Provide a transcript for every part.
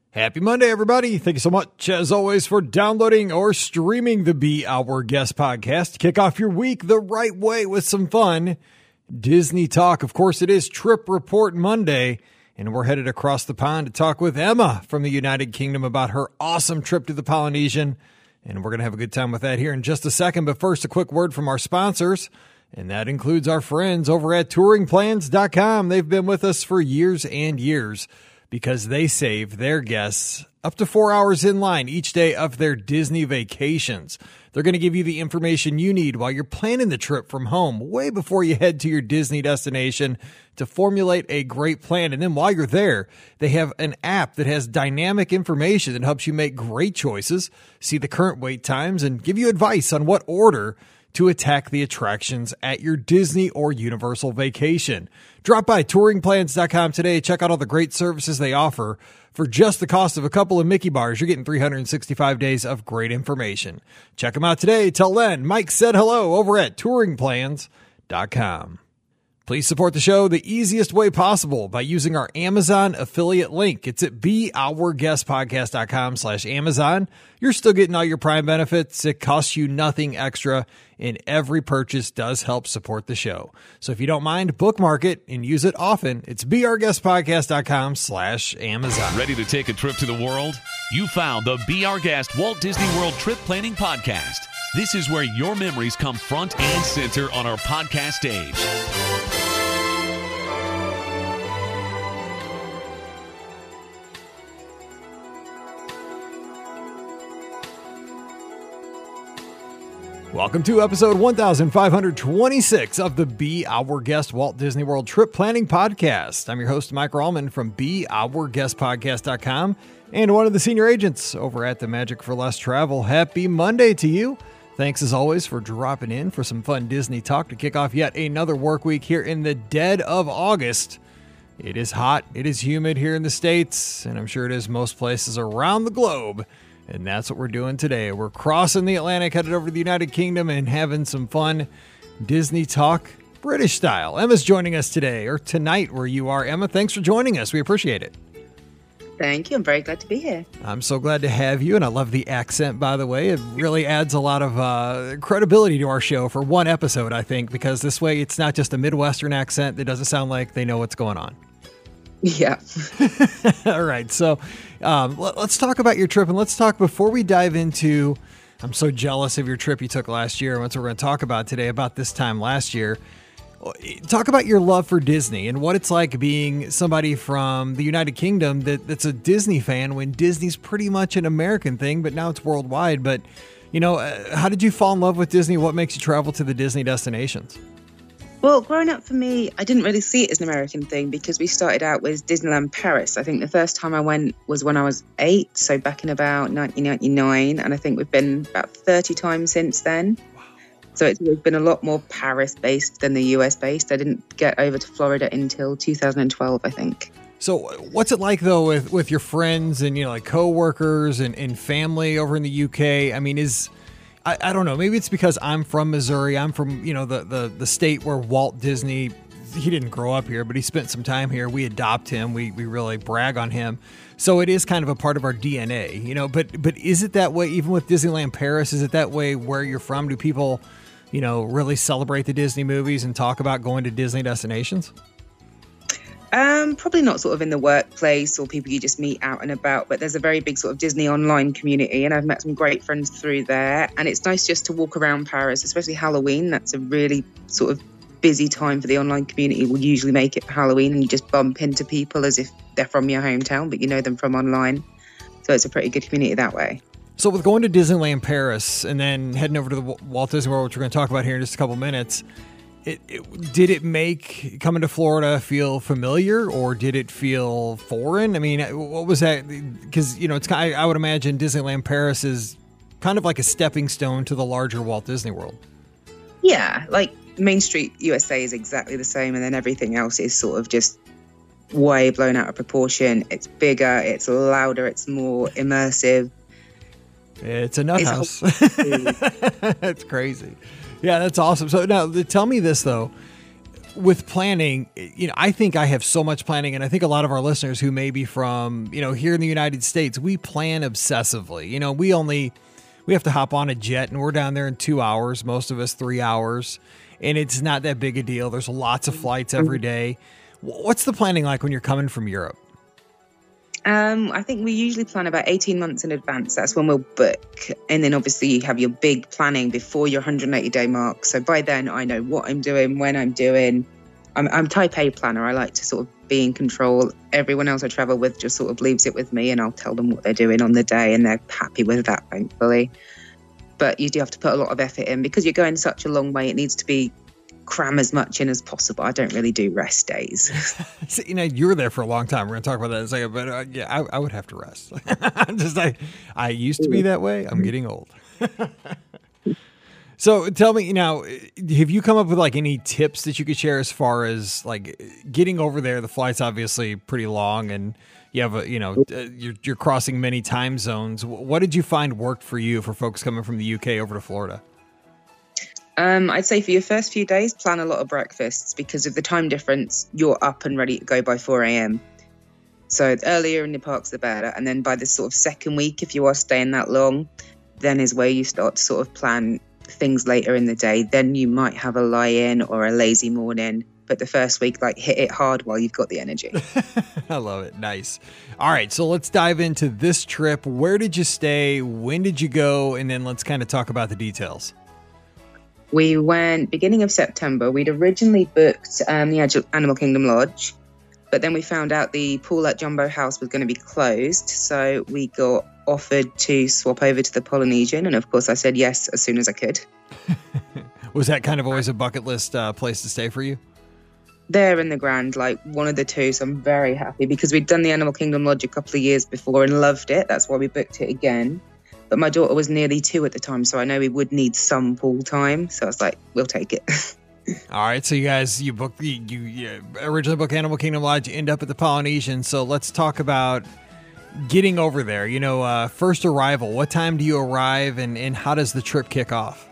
Happy Monday, everybody. Thank you so much, as always, for downloading or streaming the Be Our Guest podcast. Kick off your week the right way with some fun Disney talk. Of course, it is Trip Report Monday, and we're headed across the pond to talk with Emma from the United Kingdom about her awesome trip to the Polynesian, and we're going to have a good time with that here in just a second. But first, a quick word from our sponsors, and that includes our friends over at touringplans.com. They've been with us for years and years, because they save their guests up to 4 hours in line each day of their Disney vacations. They're going to give you the information you need while you're planning the trip from home, way before you head to your Disney destination, to formulate a great plan. And then while you're there, they have an app that has dynamic information that helps you make great choices, see the current wait times, and give you advice on what order to attack the attractions at your Disney or Universal vacation. Drop by touringplans.com today. Check out all the great services they offer. For just the cost of a couple of Mickey bars, you're getting 365 days of great information. Check them out today. Till then, Mike said hello over at touringplans.com. Please support the show the easiest way possible by using our Amazon affiliate link. It's at beourguestpodcast.com/Amazon. You're still getting all your Prime benefits. It costs you nothing extra, and every purchase does help support the show. So if you don't mind, bookmark it and use it often. It's beourguestpodcast.com/Amazon. Ready to take a trip to the world? You found the Be Our Guest Walt Disney World Trip Planning Podcast. This is where your memories come front and center on our podcast stage. Welcome to episode 1526 of the Be Our Guest Walt Disney World Trip Planning Podcast. I'm your host, Mike Rallman from beourguestpodcast.com and one of the senior agents over at the Magic for Less Travel. Happy Monday to you. Thanks as always for dropping in for some fun Disney talk to kick off yet another work week here in the dead of August. It is hot, it is humid here in the States, and I'm sure it is most places around the globe. And that's what we're doing today. We're crossing the Atlantic, headed over to the United Kingdom and having some fun Disney talk, British style. Emma's joining us today, or tonight where you are. Emma, thanks for joining us. We appreciate it. Thank you. I'm very glad to be here. I'm so glad to have you, and I love the accent, by the way. It really adds a lot of credibility to our show for one episode, I think, because this way it's not just a Midwestern accent that doesn't sound like they know what's going on. Yeah. All right. So let's talk about your trip, and let's talk before we dive into, I'm so jealous of your trip you took last year. And that's what we're going to talk about today, about this time last year. Talk about your love for Disney and what it's like being somebody from the United Kingdom that's a Disney fan when Disney's pretty much an American thing, but now it's worldwide. But, you know, how did you fall in love with Disney? What makes you travel to the Disney destinations? Well, growing up for me, I didn't really see it as an American thing because we started out with Disneyland Paris. I think the first time I went was when I was 8, so back in about 1999, and I think we've been about 30 times since then. Wow. So it's been a lot more Paris-based than the US-based. I didn't get over to Florida until 2012, I think. So what's it like, though, with your friends and, you know, like coworkers and family over in the UK? I mean, I don't know. Maybe it's because I'm from Missouri. I'm from, you know, the state where Walt Disney, he didn't grow up here, but he spent some time here. We adopt him. We really brag on him. So it is kind of a part of our DNA, you know, but is it that way even with Disneyland Paris? Is it that way where you're from? Do people, you know, really celebrate the Disney movies and talk about going to Disney destinations? Probably not sort of in the workplace or people you just meet out and about, but there's a very big sort of Disney online community, and I've met some great friends through there. And it's nice just to walk around Paris, especially Halloween. That's a really sort of busy time for the online community. We'll usually make it for Halloween, and you just bump into people as if they're from your hometown, but you know them from online. So it's a pretty good community that way. So with going to Disneyland Paris and then heading over to the Walt Disney World, which we're going to talk about here in just a couple minutes, did it make coming to Florida feel familiar, or did it feel foreign? I mean, what was that? Because, you know, it's I would imagine Disneyland Paris is kind of like a stepping stone to the larger Walt Disney World. Yeah, like Main Street USA is exactly the same, and then everything else is sort of just way blown out of proportion. It's bigger, it's louder, it's more immersive. It's a nut house. That's crazy. Yeah, that's awesome. So now tell me this, though. with planning, I think I have so much planning, and I think a lot of our listeners who may be from, here in the United States, we plan obsessively. We have to hop on a jet and we're down there in 2 hours, most of us 3 hours, and it's not that big a deal. There's lots of flights every day. What's the planning like when you're coming from Europe? I think we usually plan about 18 months in advance. That's when we'll book. And then obviously you have your big planning before your 180-day mark. So by then I know what I'm doing, when I'm doing. I'm type A planner. I like to sort of be in control. Everyone else I travel with just sort of leaves it with me, and I'll tell them what they're doing on the day, and they're happy with that, thankfully. But you do have to put a lot of effort in because you're going such a long way. It needs to be cram as much in as possible. I don't really do rest days. So, you were there for a long time. We're going to talk about that in a second, but yeah, I would have to rest. I used to be that way. I'm getting old. So tell me now, have you come up with like any tips that you could share as far as like getting over there? The flight's obviously pretty long, and you have you're crossing many time zones. What did you find worked for you for folks coming from the UK over to Florida? I'd say for your first few days, plan a lot of breakfasts because of the time difference. You're up and ready to go by 4 a.m. So the earlier in the parks, the better. And then by the sort of second week, if you are staying that long, then is where you start to sort of plan things later in the day. Then you might have a lie-in or a lazy morning. But the first week, hit it hard while you've got the energy. I love it. Nice. All right, so let's dive into this trip. Where did you stay? When did you go? And then let's kind of talk about the details. We went beginning of September. We'd originally booked the Animal Kingdom Lodge, but then we found out the pool at Jumbo House was going to be closed. So we got offered to swap over to the Polynesian. And of course, I said yes as soon as I could. Was that kind of always a bucket list place to stay for you? There in the Grand, one of the two. So I'm very happy because we'd done the Animal Kingdom Lodge a couple of years before and loved it. That's why we booked it again. But my daughter was nearly 2 at the time, so I know we would need some pool time. So I was like, we'll take it. All right, so you guys, you originally booked Animal Kingdom Lodge, you end up at the Polynesian. So let's talk about getting over there. First arrival. What time do you arrive, and how does the trip kick off?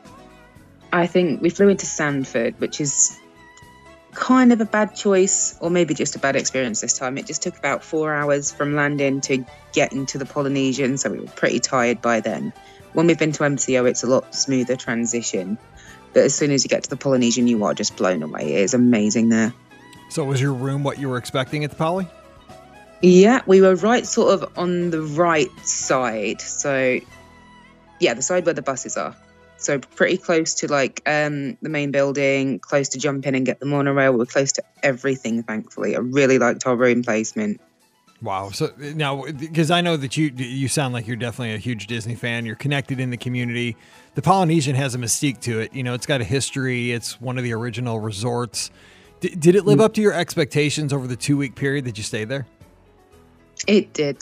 I think we flew into Sanford, which is kind of a bad choice, or maybe just a bad experience this time. It just took about 4 hours from landing to get into the Polynesian, so we were pretty tired by then. When we've been to MCO, it's a lot smoother transition, but as soon as you get to the Polynesian, you are just blown away. It is amazing there. So was your room what you were expecting at the Poly? Yeah, we were right sort of on the right side, so yeah, the side where the buses are. So pretty close to the main building, close to jump in and get the monorail. We're close to everything, thankfully. I really liked our room placement. Wow. So now, because I know that you sound like you're definitely a huge Disney fan. You're connected in the community. The Polynesian has a mystique to it. It's got a history. It's one of the original resorts. Did it live up to your expectations over the 2-week period that you stayed there? It did.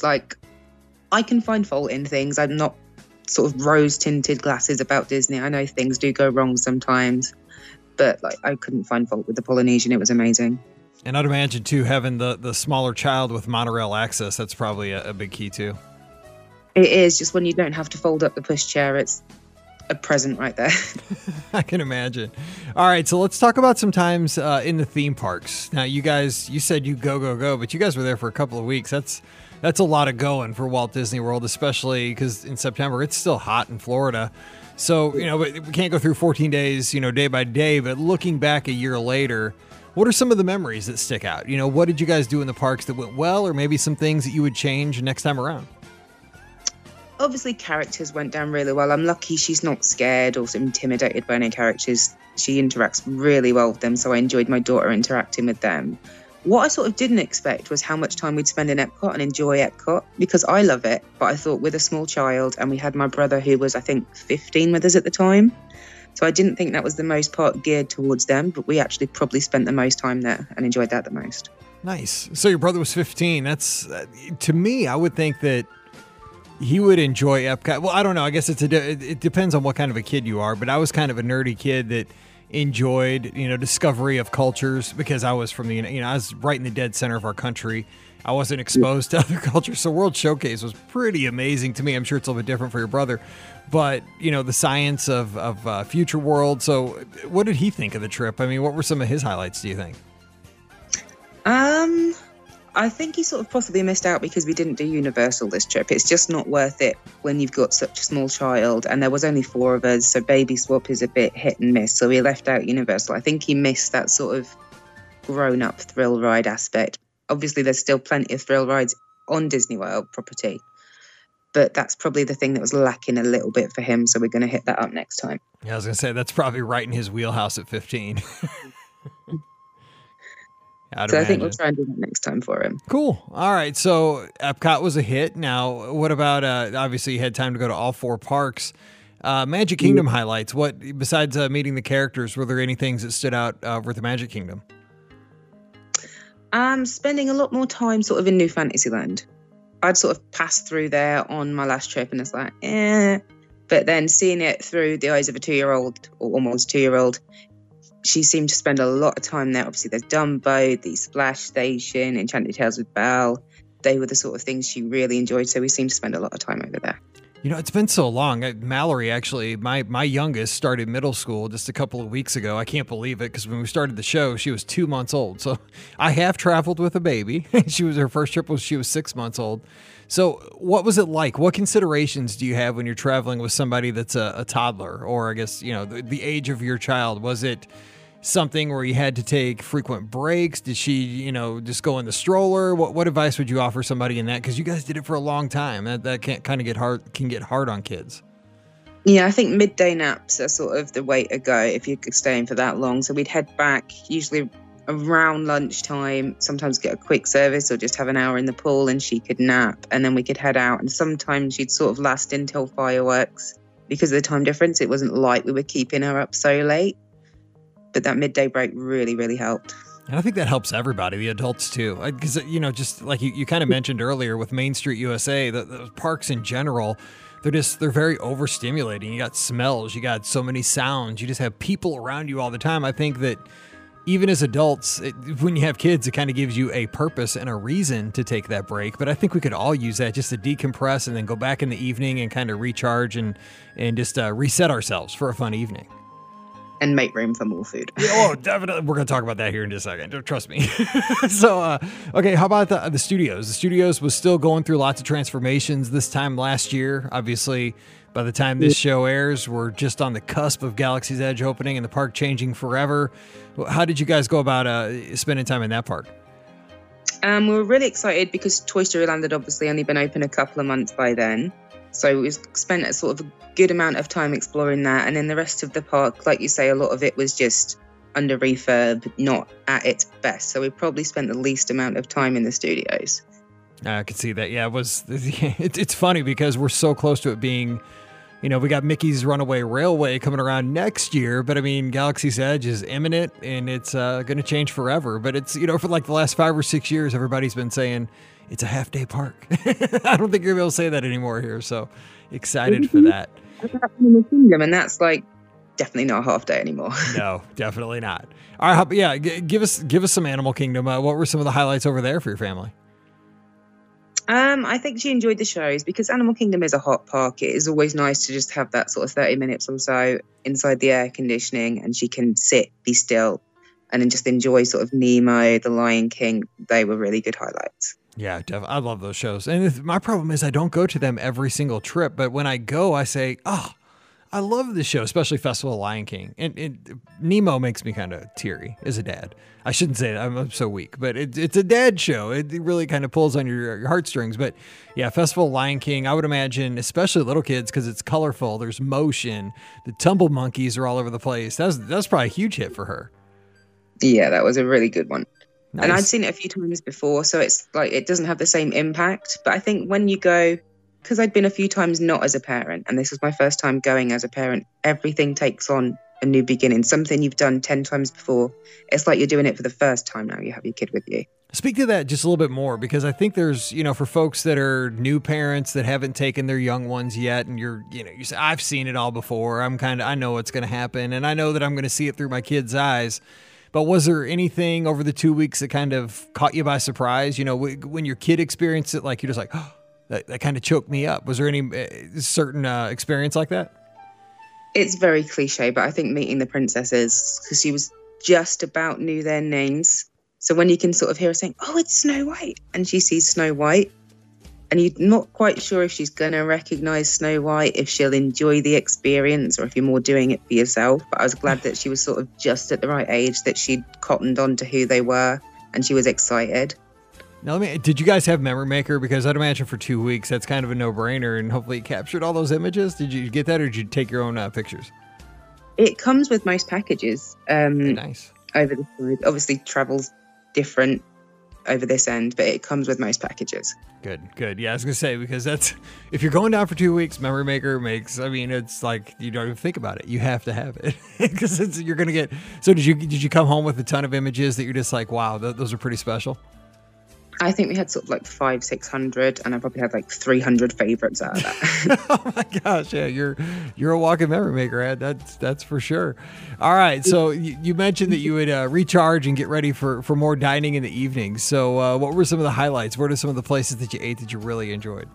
I can find fault in things. I'm not sort of rose-tinted glasses about Disney. I know things do go wrong sometimes, but I couldn't find fault with the Polynesian. It was amazing. And I'd imagine too, having the smaller child with monorail access, that's probably a big key too. It is. Just when you don't have to fold up the pushchair, it's a present right there. I can imagine. All right, so let's talk about some times in the theme parks. Now, you said you go, but you guys were there for a couple of weeks. That's a lot of going for Walt Disney World, especially because in September, it's still hot in Florida. So, but we can't go through 14 days, day by day, but looking back a year later, what are some of the memories that stick out? What did you guys do in the parks that went well, or maybe some things that you would change next time around? Obviously, characters went down really well. I'm lucky she's not scared or intimidated by any characters. She interacts really well with them, so I enjoyed my daughter interacting with them. What I sort of didn't expect was how much time we'd spend in Epcot and enjoy Epcot, because I love it, but I thought with a small child, and we had my brother who was, I think, 15 with us at the time. So I didn't think that was the most part geared towards them, but we actually probably spent the most time there and enjoyed that the most. Nice. So your brother was 15. That's, to me, I would think that he would enjoy Epcot. Well, I don't know. I guess it depends on what kind of a kid you are, but I was kind of a nerdy kid that enjoyed, discovery of cultures, because I was from I was right in the dead center of our country. I wasn't exposed to other cultures. So World Showcase was pretty amazing to me. I'm sure it's a little bit different for your brother, but the science of Future World. So what did he think of the trip? I mean, what were some of his highlights, do you think? I think he sort of possibly missed out because we didn't do Universal this trip. It's just not worth it when you've got such a small child, and there was only 4 of us, so Baby Swap is a bit hit and miss. So we left out Universal. I think he missed that sort of grown-up thrill ride aspect. Obviously, there's still plenty of thrill rides on Disney World property, but that's probably the thing that was lacking a little bit for him, so we're going to hit that up next time. Yeah, I was going to say, that's probably right in his wheelhouse at 15. I think we'll try and do that next time for him. Cool. All right. So Epcot was a hit. Now, what about, obviously you had time to go to all 4 parks. Magic Kingdom highlights. What, besides meeting the characters, were there any things that stood out with the Magic Kingdom? Spending a lot more time sort of in New Fantasyland. I'd sort of passed through there on my last trip and it's like, But then seeing it through the eyes of a 2-year-old or almost 2-year-old, she seemed to spend a lot of time there. Obviously, there's Dumbo, the Splash Station, Enchanted Tales with Belle. They were the sort of things she really enjoyed, so we seemed to spend a lot of time over there. It's been so long. Mallory, actually, my youngest started middle school just a couple of weeks ago. I can't believe it because when we started the show, she was 2 months old. So I have traveled with a baby. Her first trip she was 6 months old. So what was it like? What considerations do you have when you're traveling with somebody that's a toddler, or I guess, the age of your child? Was it something where you had to take frequent breaks? Did she, just go in the stroller? What advice would you offer somebody in that? Because you guys did it for a long time. That can get hard on kids. Yeah, I think midday naps are sort of the way to go if you're staying for that long. So we'd head back usually around lunchtime, sometimes get a quick service or just have an hour in the pool and she could nap, and then we could head out. And sometimes she'd sort of last until fireworks because of the time difference. It wasn't like we were keeping her up so late. But that midday break really, really helped. And I think that helps everybody, the adults too. Because, just like you kind of mentioned earlier with Main Street USA, the parks in general, they're very overstimulating. You got smells, you got so many sounds, you just have people around you all the time. I think that even as adults, when you have kids, it kind of gives you a purpose and a reason to take that break. But I think we could all use that just to decompress and then go back in the evening and kind of recharge and just reset ourselves for a fun evening. And make room for more food. Oh, definitely. We're going to talk about that here in just a second. Trust me. So, okay, how about the studios? The studios was still going through lots of transformations this time last year. Obviously, by the time this show airs, we're just on the cusp of Galaxy's Edge opening and the park changing forever. How did you guys go about spending time in that park? We were really excited because Toy Story Land had obviously only been open a couple of months by then. So we spent a sort of a good amount of time exploring that. And then the rest of the park, like you say, a lot of it was just under refurb, not at its best. So we probably spent the least amount of time in the studios. I could see that. Yeah, it's funny because we're so close to it being, we got Mickey's Runaway Railway coming around next year, but I mean, Galaxy's Edge is imminent and it's going to change forever. But it's, for like the last 5 or 6 years, everybody's been saying it's a half-day park. I don't think you're able to say that anymore here. So excited for that. And that's like definitely not a half day anymore. No, definitely not. All right, yeah, give us some Animal Kingdom. What were some of the highlights over there for your family? I think she enjoyed the shows because Animal Kingdom is a hot park. It is always nice to just have that sort of 30 minutes or so inside the air conditioning, and she can sit, be still, and then just enjoy sort of Nemo, The Lion King. They were really good highlights. Yeah, I love those shows. And my problem is I don't go to them every single trip, but when I go, I say, I love this show, especially Festival of Lion King. And Nemo makes me kind of teary as a dad. I shouldn't say that. I'm so weak, but it's a dad show. It really kind of pulls on your heartstrings. But yeah, Festival of Lion King, I would imagine, especially little kids, because it's colorful. There's motion. The tumble monkeys are all over the place. That's probably a huge hit for her. Yeah, that was a really good one. Nice. And I'd seen it a few times before, so it's like it doesn't have the same impact. But I think when you go, because I'd been a few times not as a parent, and this was my first time going as a parent, everything takes on a new beginning. Something you've done 10 times before. It's like you're doing it for the first time now you have your kid with you. Speak to that just a little bit more, because I think there's, for folks that are new parents that haven't taken their young ones yet, and you say, I've seen it all before. I know what's going to happen, and I know that I'm going to see it through my kids' eyes. But was there anything over the 2 weeks that kind of caught you by surprise? You know, when your kid experienced it, like you're just like, oh, that kind of choked me up. Was there any certain experience like that? It's very cliche, but I think meeting the princesses, because she was just about knew their names. So when you can sort of hear her saying, oh, it's Snow White, and she sees Snow White, and you're not quite sure if she's going to recognize Snow White, if she'll enjoy the experience, or if you're more doing it for yourself. But I was glad that she was sort of just at the right age, that she'd cottoned on to who they were, and she was excited. Now, did you guys have Memory Maker? Because I'd imagine for 2 weeks, that's kind of a no-brainer, and hopefully you captured all those images. Did you get that, or did you take your own pictures? It comes with most packages. Nice. Over the side. Obviously, travel's different over this end, but it comes with most packages. Good. Yeah, I was gonna say, because that's, if you're going down for 2 weeks, Memory Maker makes, I mean, it's like you don't even think about it. You have to have it because you're gonna get. So did you come home with a ton of images that you're just like, wow, those are pretty special? I think we had sort of like 500-600, and I probably had like 300 favorites out of that. Oh my gosh, yeah, you're a walking Memory Maker, Ed. That's for sure. All right, so you mentioned that you would recharge and get ready for more dining in the evening. So what were some of the highlights? What are some of the places that you ate that you really enjoyed?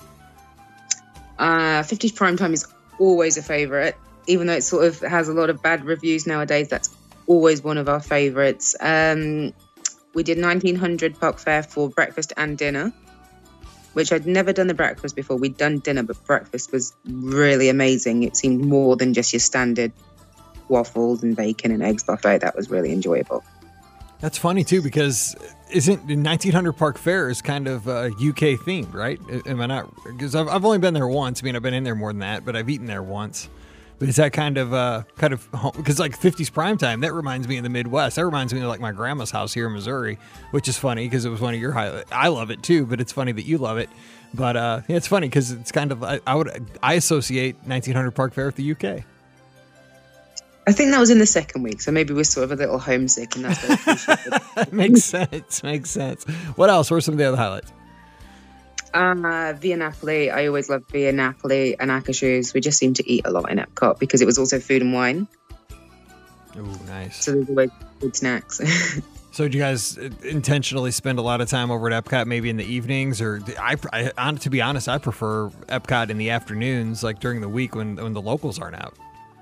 50s Primetime is always a favorite, even though it sort of has a lot of bad reviews nowadays. That's always one of our favorites. We did 1900 Park Fair for breakfast and dinner, which I'd never done the breakfast before. We'd done dinner, but breakfast was really amazing. It seemed more than just your standard waffles and bacon and eggs buffet. That was really enjoyable. That's funny too, because isn't 1900 Park Fair is kind of UK themed, right? Am I not? Because I've only been there once. I mean, I've been in there more than that, but I've eaten there once. But is that kind of because like 50s Primetime, that reminds me of the Midwest. That reminds me of like my grandma's house here in Missouri, which is funny because it was one of your highlights. I love it too, but it's funny that you love it. But yeah, it's funny because it's kind of I associate 1900 Park Fair with the UK. I think that was in the second week, so maybe we're sort of a little homesick, and that's what Makes sense. What else? What are some of the other highlights? Via Napoli. I always loved Via Napoli and Akashu's. We just seemed to eat a lot in Epcot because it was also food and wine. Oh, nice. So there's always good snacks. So did you guys intentionally spend a lot of time over at Epcot, maybe in the evenings? Or to be honest, I prefer Epcot in the afternoons, like during the week when the locals aren't out.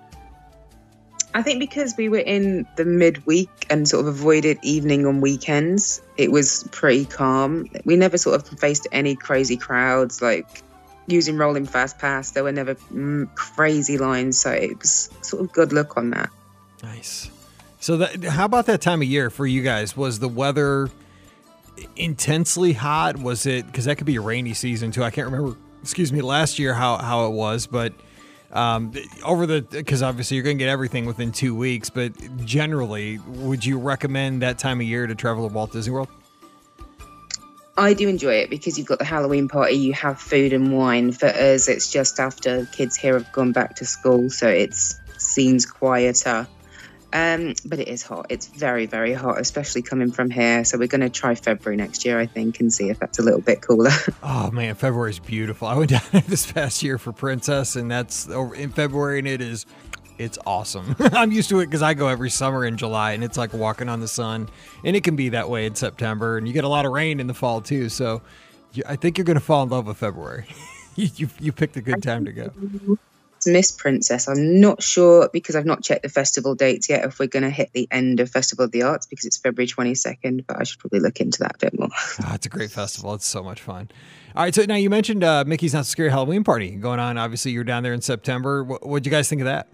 I think because we were in the midweek and sort of avoided evening on weekends, it was pretty calm. We never sort of faced any crazy crowds, like using Rolling Fast Pass. There were never crazy lines, so it was sort of good look on that. Nice. So how about that time of year for you guys? Was the weather intensely hot? Was it, because that could be a rainy season too. I can't remember, last year how it was, but because obviously you're going to get everything within 2 weeks, but generally, would you recommend that time of year to travel to Walt Disney World? I do enjoy it because you've got the Halloween party, you have food and wine. For us, it's just after kids here have gone back to school, so it seems quieter. But it is hot. It's very, very hot, especially coming from here. So we're going to try February next year, I think, and see if that's a little bit cooler. Oh, man, February is beautiful. I went down there this past year for Princess, and that's over in February, and it's awesome. I'm used to it because I go every summer in July, and it's like walking on the sun. And it can be that way in September, and you get a lot of rain in the fall, too. So I think you're going to fall in love with February. You picked a good time to go. Miss Princess. I'm not sure, because I've not checked the festival dates yet, if we're going to hit the end of Festival of the Arts, because it's February 22nd, but I should probably look into that a bit more. It's a great festival. It's so much fun. All right, so now you mentioned Mickey's Not So Scary Halloween Party going on. Obviously, you were down there in September. What'd you guys think of that?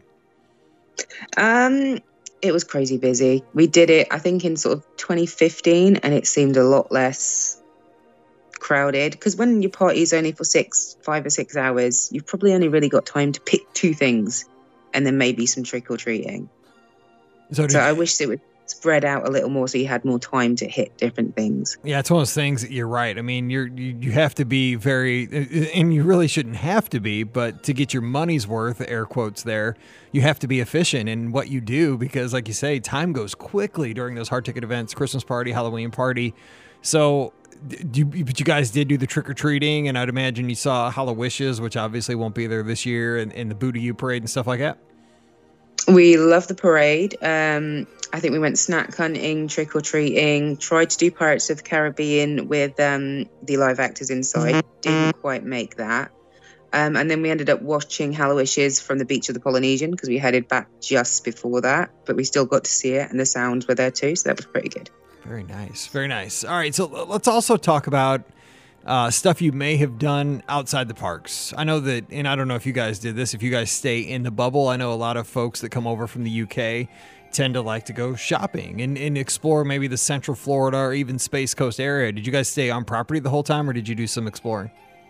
It was crazy busy. We did it, I think, in sort of 2015, and it seemed a lot less crowded, because when your party is only for 5 or 6 hours, you've probably only really got time to pick 2 things and then maybe some trick-or-treating. So I wish it would spread out a little more so you had more time to hit different things. Yeah, it's one of those things that you're right. I mean, you have to be very, and you really shouldn't have to be, but to get your money's worth, air quotes there, you have to be efficient in what you do, because like you say, time goes quickly during those hard ticket events, Christmas party, Halloween party. So but you guys did do the trick-or-treating, and I'd imagine you saw Hallowishes, which obviously won't be there this year, and the Boo to You parade and stuff like that? We love the parade. I think we went snack hunting, trick or treating, tried to do Pirates of the Caribbean with the live actors inside. Didn't quite make that. And then we ended up watching Hallowishes from the beach of the Polynesian because we headed back just before that, but we still got to see it and the sounds were there too, so that was pretty good. Very nice. Very nice. All right, so let's also talk about stuff you may have done outside the parks. I know that, and I don't know if you guys did this, if you guys stay in the bubble. I know a lot of folks that come over from the UK tend to like to go shopping and explore maybe the Central Florida or even Space Coast area. Did you guys stay on property the whole time or did you do some exploring?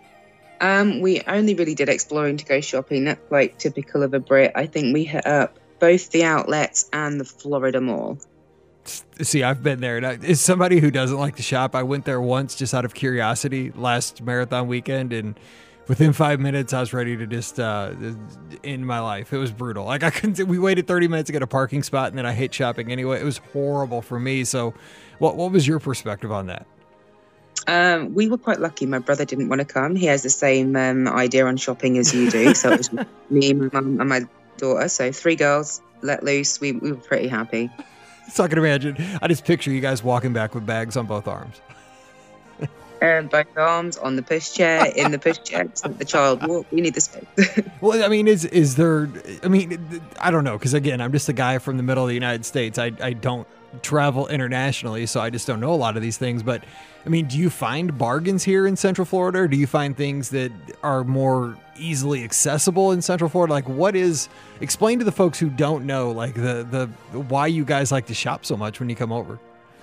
We only really did exploring to go shopping. That's like typical of a Brit. I think we hit up both the outlets and the Florida Mall. See, I've been there. As somebody who doesn't like to shop, I went there once just out of curiosity last marathon weekend, and within 5 minutes, I was ready to just end my life. It was brutal. Like I couldn't. We waited 30 minutes to get a parking spot, and then I hate shopping anyway. It was horrible for me. So, what was your perspective on that? We were quite lucky. My brother didn't want to come. He has the same idea on shopping as you do. So it was me, my mum, and my daughter. So 3 girls let loose. We were pretty happy. So I can imagine. I just picture you guys walking back with bags on both arms. Both arms on the pushchair, in the pushchair, so the child walk. We need the space. Well, I mean, is there? I mean, I don't know, because again, I'm just a guy from the middle of the United States. I don't travel internationally, so I just don't know a lot of these things. But I mean, do you find bargains here in Central Florida, or do you find things that are more easily accessible in Central Florida? Like, what is? Explain to the folks who don't know, like the why you guys like to shop so much when you come over.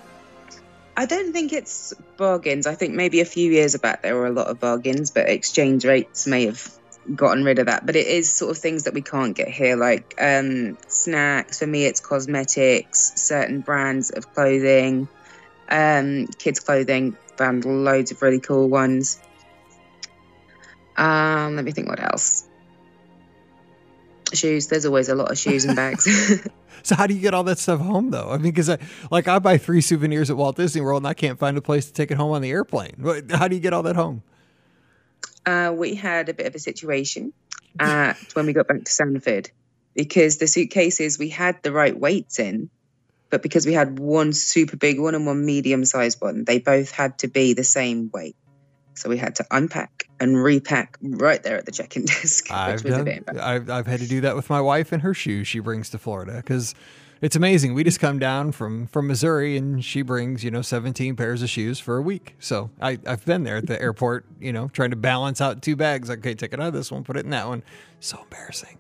I don't think it's bargains. I think maybe a few years back there were a lot of bargains, but exchange rates may have gotten rid of that. But it is sort of things that we can't get here, like snacks. For me, it's cosmetics, certain brands of clothing, kids' clothing. Found loads of really cool ones. Let me think what else. Shoes. There's always a lot of shoes and bags. So how do you get all that stuff home, though? I mean, because I buy 3 souvenirs at Walt Disney World, and I can't find a place to take it home on the airplane. How do you get all that home? We had a bit of a situation when we got back to Sanford, because the suitcases, we had the right weights in, but because we had one super big one and one medium-sized one, they both had to be the same weight. So we had to unpack and repack right there at the check-in desk. I've had to do that with my wife and her shoes she brings to Florida, because it's amazing. We just come down from Missouri and she brings, 17 pairs of shoes for a week. So I've been there at the airport, trying to balance out 2 bags. Like, okay, take it out of this one, put it in that one. So embarrassing.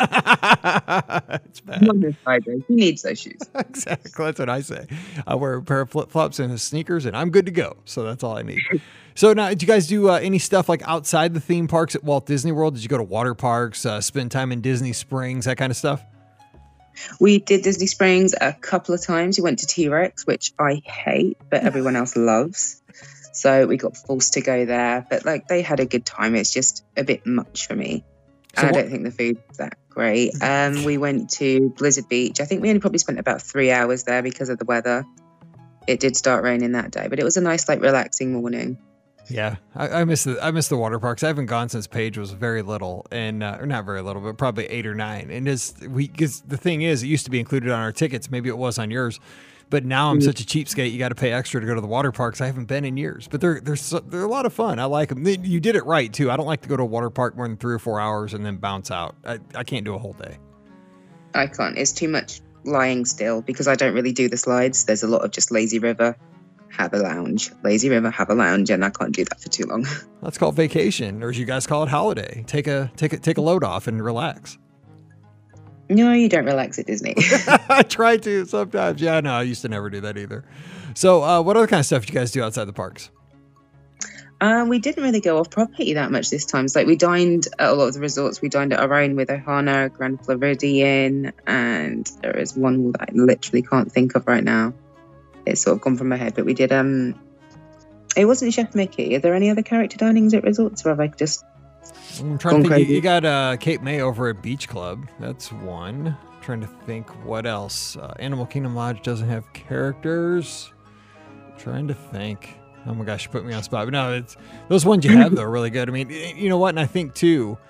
It's bad. He needs those shoes. Exactly. That's what I say. I wear a pair of flip-flops and sneakers and I'm good to go. So that's all I need. So now, did you guys do any stuff like outside the theme parks at Walt Disney World? Did you go to water parks, spend time in Disney Springs, that kind of stuff? We did Disney Springs a couple of times. We went to T-Rex, which I hate, but everyone else loves. So we got forced to go there. But they had a good time. It's just a bit much for me. So I don't think the food was that great. We went to Blizzard Beach. I think we only probably spent about 3 hours there because of the weather. It did start raining that day, but it was a nice, relaxing morning. Yeah, I miss the water parks. I haven't gone since Paige was very little, and or not very little, but probably 8 or 9. And because the thing is, it used to be included on our tickets. Maybe it was on yours, but now I'm such a cheapskate. You got to pay extra to go to the water parks. I haven't been in years, but they're a lot of fun. I like them. You did it right too. I don't like to go to a water park more than 3 or 4 hours and then bounce out. I can't do a whole day. I can't. It's too much lying still because I don't really do the slides. There's a lot of just lazy river. Have a lounge, lazy river, have a lounge, and I can't do that for too long. That's called vacation, or as you guys call it, holiday. Take a load off and relax. No, you don't relax at Disney. I try to sometimes. Yeah, no, I used to never do that either. So, what other kind of stuff did you guys do outside the parks? We didn't really go off property that much this time. So, we dined at a lot of the resorts. We dined at our own with Ohana, Grand Floridian, and there is one that I literally can't think of right now. It's sort of gone from my head, but we did. It wasn't Chef Mickey. Are there any other character dinings at resorts, or have I just? I'm trying to think. You got Cape May over at Beach Club. That's one. I'm trying to think what else. Animal Kingdom Lodge doesn't have characters. I'm trying to think. Oh my gosh, you put me on the spot. But no, it's those ones you have though are really good. I mean, you know what? And I think too,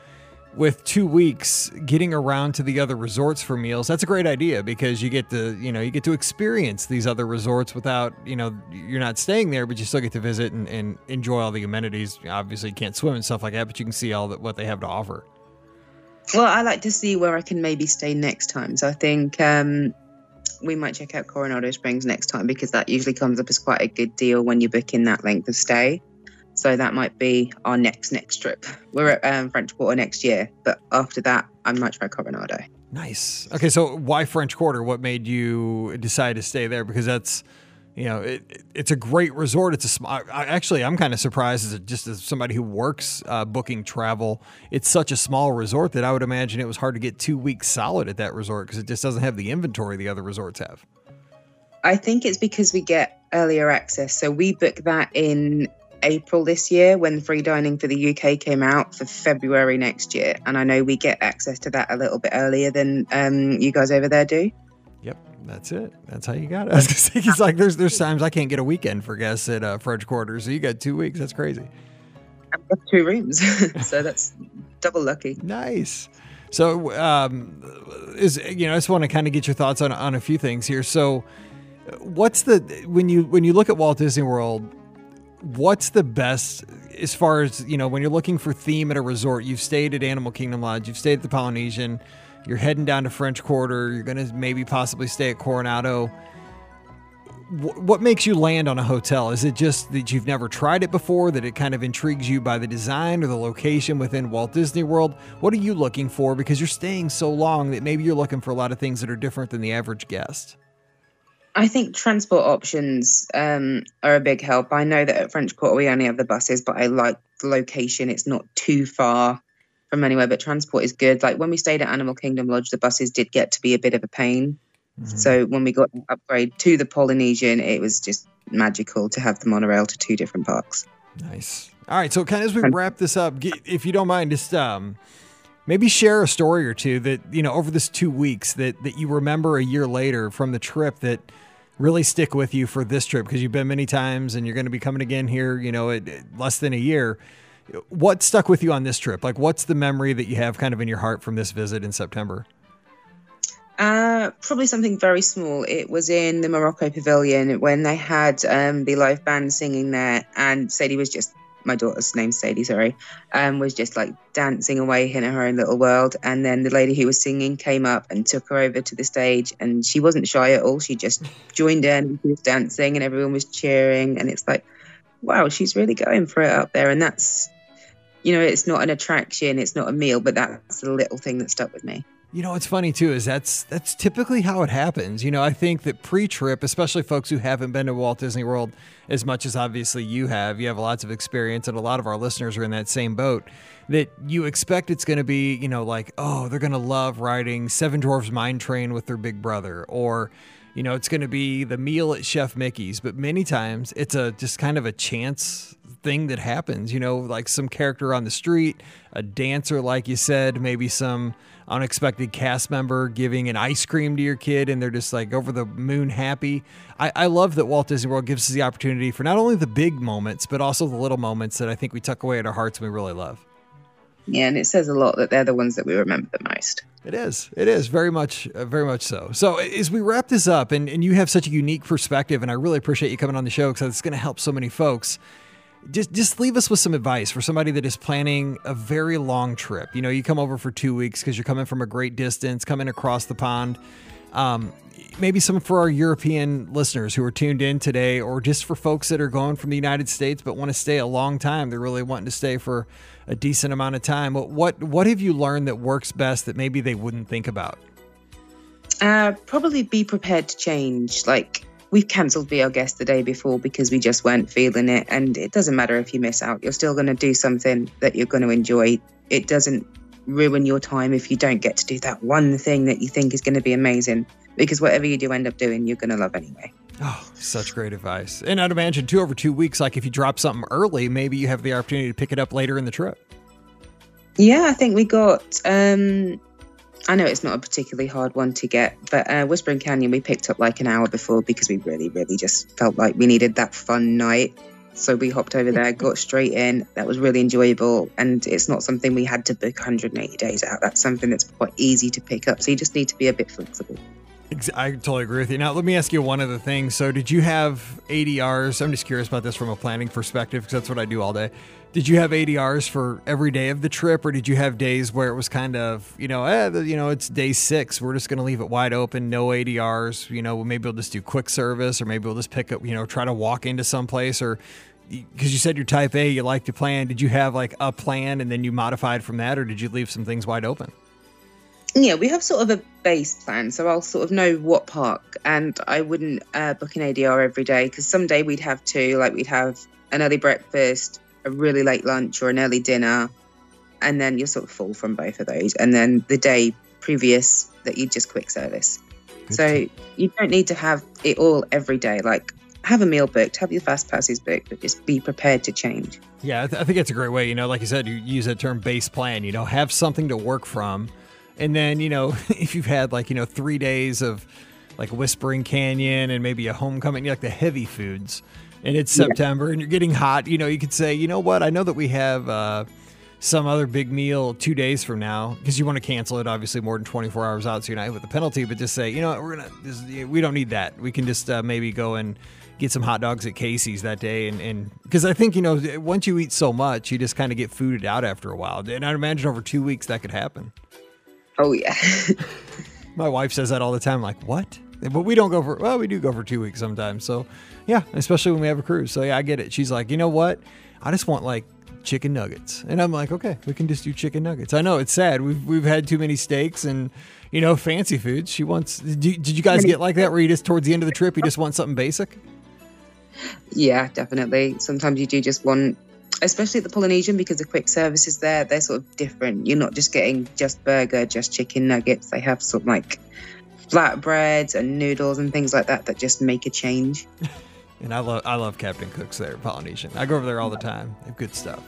with 2 weeks getting around to the other resorts for meals, that's a great idea because you get to experience these other resorts without, you're not staying there, but you still get to visit and enjoy all the amenities. Obviously you can't swim and stuff like that, but you can see what they have to offer. Well, I like to see where I can maybe stay next time. So I think we might check out Coronado Springs next time because that usually comes up as quite a good deal when you're booking that length of stay. So that might be our next trip. We're at French Quarter next year, but after that, I might try Coronado. Nice. Okay, so why French Quarter? What made you decide to stay there? Because that's, it's a great resort. It's a small. Actually, I'm kind of surprised as somebody who works booking travel. It's such a small resort that I would imagine it was hard to get 2 weeks solid at that resort because it just doesn't have the inventory the other resorts have. I think it's because we get earlier access. So we booked that in April this year when free dining for the UK came out for February next year. And I know we get access to that a little bit earlier than you guys over there do. Yep, that's it. That's how you got it. I was going to say, it's like there's times I can't get a weekend for guests at French Quarter. So you got 2 weeks. That's crazy. I've got 2 rooms. So that's double lucky. Nice. So I just want to kind of get your thoughts on a few things here. So what's when you look at Walt Disney World, what's the best as far as, when you're looking for theme at a resort? You've stayed at Animal Kingdom Lodge, you've stayed at the Polynesian, you're heading down to French Quarter, you're going to maybe possibly stay at Coronado. What makes you land on a hotel? Is it just that you've never tried it before, that it kind of intrigues you by the design or the location within Walt Disney World? What are you looking for? Because you're staying so long that maybe you're looking for a lot of things that are different than the average guest. I think transport options are a big help. I know that at French Quarter we only have the buses, but I like the location. It's not too far from anywhere, but transport is good. Like when we stayed at Animal Kingdom Lodge, the buses did get to be a bit of a pain. Mm-hmm. So when we got an upgrade to the Polynesian, it was just magical to have the monorail to 2 different parks. Nice. All right, so kind of as we wrap this up, if you don't mind, just maybe share a story or two that, over this 2 weeks that you remember a year later from the trip that really stick with you for this trip, because you've been many times and you're going to be coming again here, less than a year. What stuck with you on this trip? Like, what's the memory that you have kind of in your heart from this visit in September? Probably something very small. It was in the Morocco Pavilion when they had the live band singing there, and Sadie was just, my daughter's name's Sadie, sorry, was just like dancing away in her own little world. And then the lady who was singing came up and took her over to the stage, and she wasn't shy at all. She just joined in and she was dancing and everyone was cheering. And it's like, wow, she's really going for it up there. And that's, it's not an attraction, it's not a meal, but that's the little thing that stuck with me. What's funny too is that's typically how it happens. I think that pre-trip, especially folks who haven't been to Walt Disney World as much as obviously you have lots of experience, and a lot of our listeners are in that same boat, that you expect it's going to be, like, oh, they're going to love riding Seven Dwarfs Mine Train with their big brother, or, it's going to be the meal at Chef Mickey's. But many times it's just kind of a chance thing that happens, like some character on the street, a dancer, like you said, maybe some unexpected cast member giving an ice cream to your kid and they're just like over the moon happy. I love that Walt Disney World gives us the opportunity for not only the big moments, but also the little moments that I think we tuck away at our hearts and we really love. Yeah, and it says a lot that they're the ones that we remember the most. It is very much so. So as we wrap this up, and you have such a unique perspective, and I really appreciate you coming on the show because it's going to help so many folks. Just leave us with some advice for somebody that is planning a very long trip. You come over for 2 weeks because you're coming from a great distance, coming across the pond. Maybe some for our European listeners who are tuned in today, or just for folks that are going from the United States but want to stay a long time. They're really wanting to stay for a decent amount of time. What have you learned that works best that maybe they wouldn't think about? Probably be prepared to change. Like, we've cancelled Be Our Guest the day before because we just weren't feeling it. And it doesn't matter if you miss out. You're still going to do something that you're going to enjoy. It doesn't ruin your time if you don't get to do that one thing that you think is going to be amazing. Because whatever you do end up doing, you're going to love anyway. Oh, such great advice. And I'd imagine, too, over 2 weeks, like if you drop something early, maybe you have the opportunity to pick it up later in the trip. Yeah, I think we got... I know it's not a particularly hard one to get, but Whispering Canyon we picked up like an hour before because we really, really just felt like we needed that fun night. So we hopped over there, got straight in. That was really enjoyable. And it's not something we had to book 180 days out. That's something that's quite easy to pick up. So you just need to be a bit flexible. I totally agree with you. Now, let me ask you one other thing. So did you have ADRs? I'm just curious about this from a planning perspective, because that's what I do all day. Did you have ADRs for every day of the trip, or did you have days where it was kind of, it's day 6. We're just going to leave it wide open, no ADRs. Maybe we'll just do quick service, or maybe we'll just pick up, try to walk into someplace, or because you said you're type A, you like to plan. Did you have like a plan and then you modified from that, or did you leave some things wide open? Yeah, we have sort of a base plan, so I'll sort of know what park, and I wouldn't book an ADR every day, because someday we'd have two, like we'd have an early breakfast, a really late lunch, or an early dinner, and then you're sort of full from both of those, and then the day previous that you just quick service. Good. So you don't need to have it all every day, like have a meal booked, have your fast passes booked, but just be prepared to change. Yeah, I think it's a great way, like you said, you use that term base plan, have something to work from. And then, if you've had 3 days of like Whispering Canyon and maybe a homecoming, like the heavy foods, and it's September and you're getting hot, you could say, you know what? I know that we have some other big meal 2 days from now, because you want to cancel it, obviously, more than 24 hours out, so you're not hit with the penalty, but just say, we don't need that. We can just maybe go and get some hot dogs at Casey's that day. And because I think, once you eat so much, you just kind of get fooded out after a while. And I'd imagine over 2 weeks that could happen. Oh, yeah. My wife says that all the time. Like, what? But we don't go we do go for 2 weeks sometimes. So, yeah, especially when we have a cruise. So, yeah, I get it. She's like, you know what? I just want, chicken nuggets. And I'm like, okay, we can just do chicken nuggets. I know, it's sad. We've had too many steaks and, fancy foods. She wants... Did you guys get like that where you just, towards the end of the trip, you just want something basic? Yeah, definitely. Sometimes you do just want... Especially at the Polynesian, because the quick services there, they're sort of different. You're not just getting just burger, just chicken nuggets. They have sort of flatbreads and noodles and things like that just make a change. And I love Captain Cook's there at Polynesian. I go over there all the time. They have good stuff.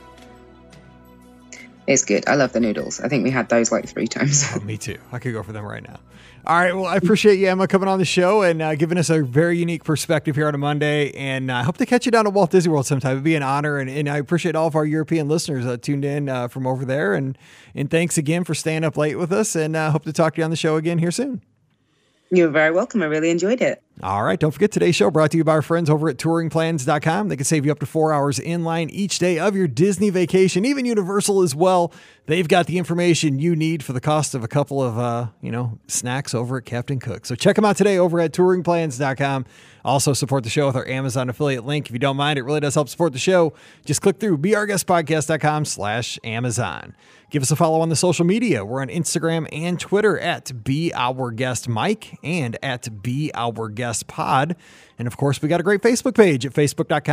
It's good. I love the noodles. I think we had those 3 times. Oh, me too. I could go for them right now. All right. Well, I appreciate you, Emma, coming on the show and giving us a very unique perspective here on a Monday. And I hope to catch you down at Walt Disney World sometime. It'd be an honor. And I appreciate all of our European listeners tuned in from over there. And thanks again for staying up late with us. And hope to talk to you on the show again here soon. You're very welcome. I really enjoyed it. All right. Don't forget, today's show brought to you by our friends over at touringplans.com. They can save you up to 4 hours in line each day of your Disney vacation, even Universal as well. They've got the information you need for the cost of a couple of, snacks over at Captain Cook. So check them out today over at touringplans.com. Also support the show with our Amazon affiliate link. If you don't mind, it really does help support the show. Just click through beourguestpodcast.com/Amazon. Give us a follow on the social media. We're on Instagram and Twitter at BeOurGuestMike and at BeOurGuestPod. And of course, we got a great Facebook page at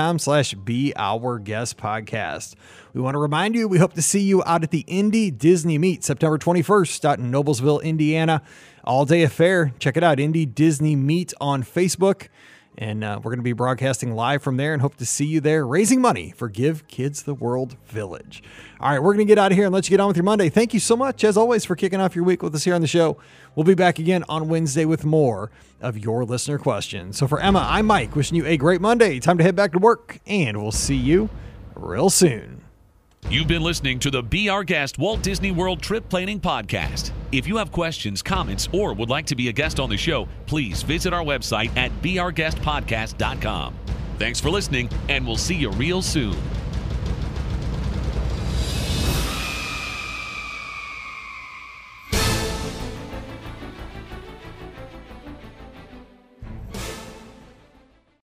facebook.com/BeOurGuestPodcast. We want to remind you, we hope to see you out at the Indy Disney Meet, September 21st out in Noblesville, Indiana. All-day affair. Check it out, Indy Disney Meet on Facebook. And we're going to be broadcasting live from there and hope to see you there raising money for Give Kids the World Village. All right, we're going to get out of here and let you get on with your Monday. Thank you so much, as always, for kicking off your week with us here on the show. We'll be back again on Wednesday with more of your listener questions. So for Emma, I'm Mike, wishing you a great Monday. Time to head back to work, and we'll see you real soon. You've been listening to the Be Our Guest Walt Disney World Trip Planning Podcast. If you have questions, comments, or would like to be a guest on the show, please visit our website at beourguestpodcast.com. Thanks for listening, and we'll see you real soon.